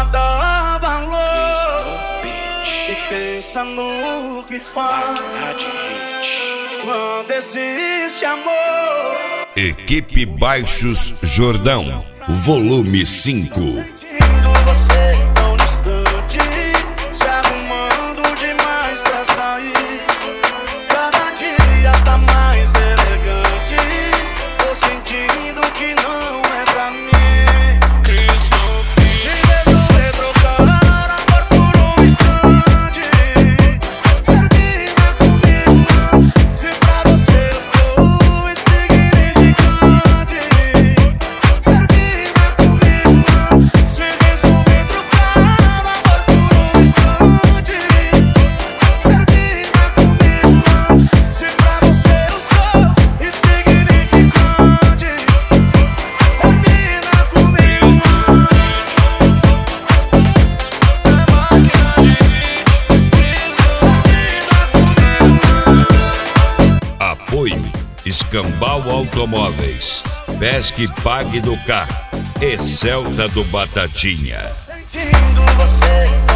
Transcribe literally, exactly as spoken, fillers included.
a dar valor e pensa no que faz quando existe amor. Equipe Baixos Jordão, volume cinco. Sentindo você tão distante, se arrumando demais pra sair. Cada dia tá mais elegante, tô sentindo que não é pra mim. Se resolver trocar amor por um instante, termina comigo antes. Se pra você eu sou insignificante, termina comigo antes. Se resolver trocar amor por um instante, termina comigo antes. Se pra você eu sou insignificante, termina comigo antes. Apoio Escambau Automóveis, Pesque Pague do Carro e Celta do Batatinha. Sentindo você